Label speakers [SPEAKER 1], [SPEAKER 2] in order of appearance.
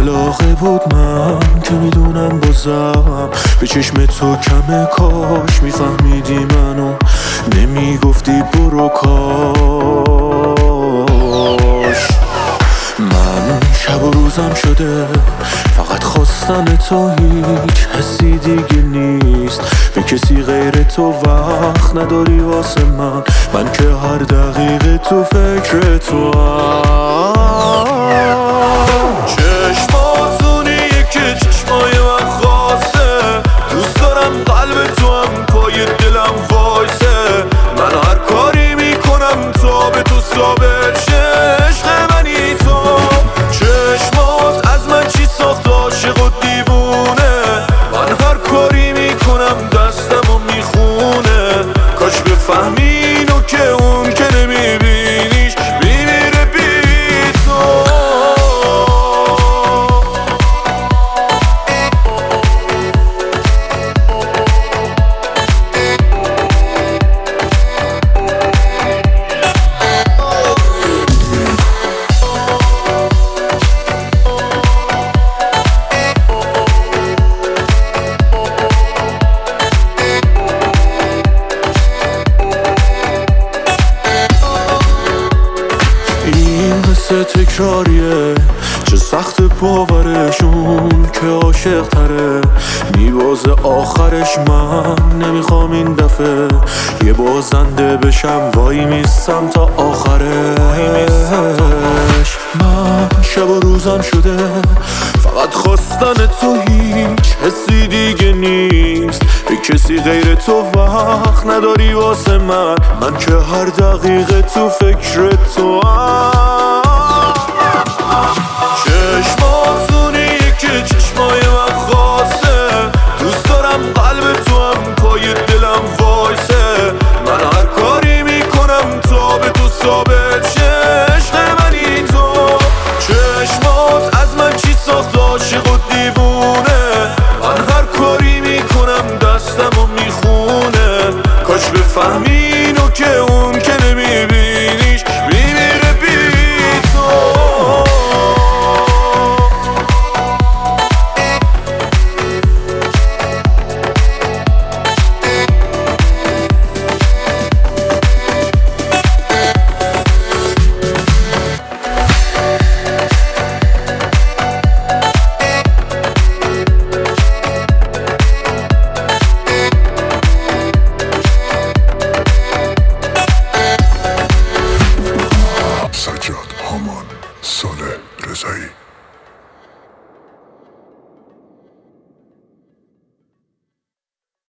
[SPEAKER 1] علاقه بود من که میدونم بازم به چشم تو کمه، کاش میفهمیدی منو نمیگفتی برو کاش. من شب و روزم شده فقط خواستن تو، هیچ حسی دیگه نیست به کسی غیر تو، وقت نداری واسه من که هر دقیقه تو فکر تو چشماتونیه که چشمای من خواسته، دوست دارم قلب تو هم پای دلم وایسه، من هر کاری میکنم تا به تو ثابت شه عشق منی تو. چشمات از من چی ساخت عاشق و دیوونه، من هر کاری میکنم دستمو میخونه، کاش بفهمی اینو که اون که نمیبینیش میمیره بی تو. این قصه تکراریه، چه سخت باورشون که عاشق تره، میبازه آخرش. من نمیخوام این دفعه یه بازنده بشم، وای میستم تا آخرش. من شب و روزم شده فقط خواستن تو، هیچ حسی دیگه نیست به کسی غیر تو، وقت نداری واسه من که هر دقیقه تو فکر تو چشماتونیه که چشمای من خواسته، دوست دارم قلب تو هم پای دلم وایسه، من هر کاری میکنم تا به تو ثابت شه عشق منی تو. چشمات از من چی ساخت عاشق و دیوونه، من هر کاری میکنم دستمو میخونه، کاش بفهمی اینو که اون که نمیبینیش میمیره بی تو.
[SPEAKER 2] سجاد هامان، صالح رضایی.